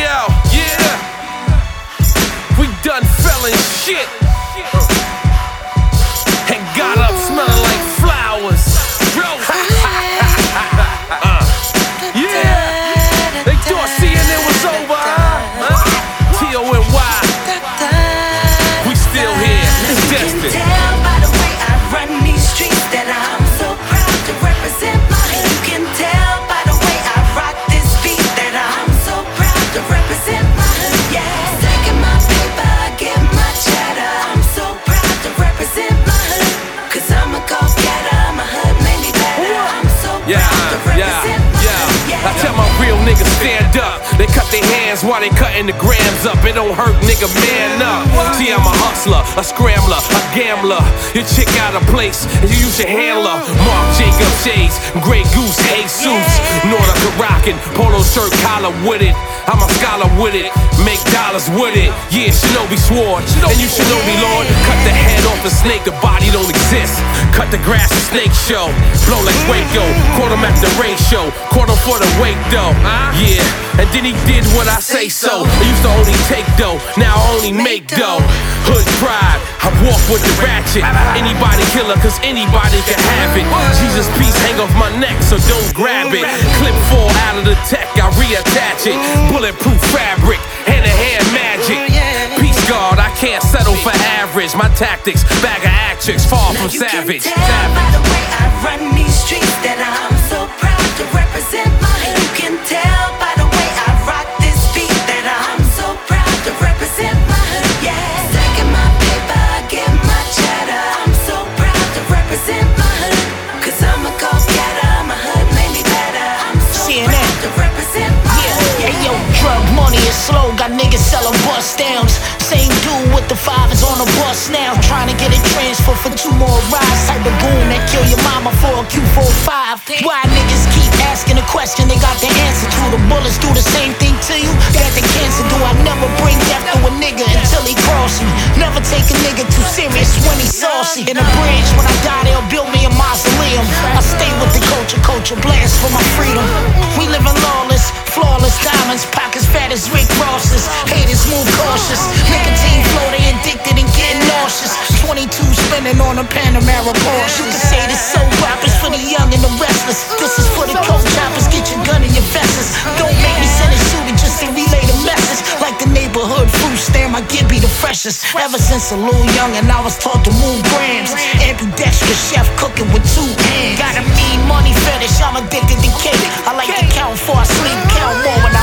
Yo, yeah. We done fell in shit and got up smelling like flowers. Yeah. They thought CNN was over, T-O-N-Y. We still here. It's destined. You can tell by the way I run these streets that I'm so proud to represent my hood. You can tell by the way I rock this beat that I'm so proud to represent my hood. Yeah, taking my paper, I get my cheddar. I'm so proud to represent my hood. 'Cause I'm a go-getter, my hood made me better. I'm so proud to represent my hood. I tell my real niggas stand up. They cut their hands while they cutting the grams up. It don't hurt, nigga, man up. See, I'm a hustler, a scrambler, a gambler. Your chick out of place, and you use your handler. Marc Jacobs shades, Grey Goose, Jesus. Nordica rockin', polo shirt collar with it. I'm a scholar with it, make dollars with it. Yeah, Shinobi sword, and you should know me, Lord. Cut the head off the snake, the body don't exist. Cut the grass, the snake show. Blow like Waco, caught him at the ratio. Caught him for the wake though. Yeah, and then he did what I say so. I used to only take dough, now I only make dough. Hood pride, I walk with the ratchet. Anybody killer, 'cause anybody can have it. Jesus piece hang off my neck, so don't grab it. Clip fall out of the tech, I reattach it. Bulletproof fabric, hand-to-hand magic. Peace guard, I can't settle for average. My tactics, bag of actrix, far from savage. You can tell by the way I run these streets that I'm so proud to represent my hood. You can tell by the way I rock this beat that I'm so proud to represent my hood. Yeah, taking my paper, I get my cheddar. I'm so proud to represent my hood. 'Cause I'm a go-getter, my hood made me better. I'm so proud to represent my hood. Hey yo, drug money is slow, got niggas selling bust downs. Same dude with the fivers on the bus now, trying to get a transfer for 2 more rides. Type of goon that kill your mama for a Q45. Why niggas keep asking a question they got the answer to? The bullets do the same thing to you that the cancer do. I never bring death to a nigga until he cross me. Never take a nigga too serious when he's saucy. In a bridge, when I die, they'll build me a mausoleum. I stay with the culture blast for my freedom. We living lawless, flawless diamonds, pockets fat as Rick Ross's. Haters move cautious, nicotine flow, they addicted and getting nauseous. 22 spinning on a Panamera Porsche. You can say this so rappers for the young and the restless. This is for the coke choppers, get your gun in your vests. Don't make me send a shooter just to relay the message. Like the neighborhood fruit stand, my Gibby the freshest. Ever since a little young and I was taught to move grams. Ambidextrous chef cooking with 2 hands. Got a mean money fetish, I'm addicted to cake. I like to count before I sleep, count more when I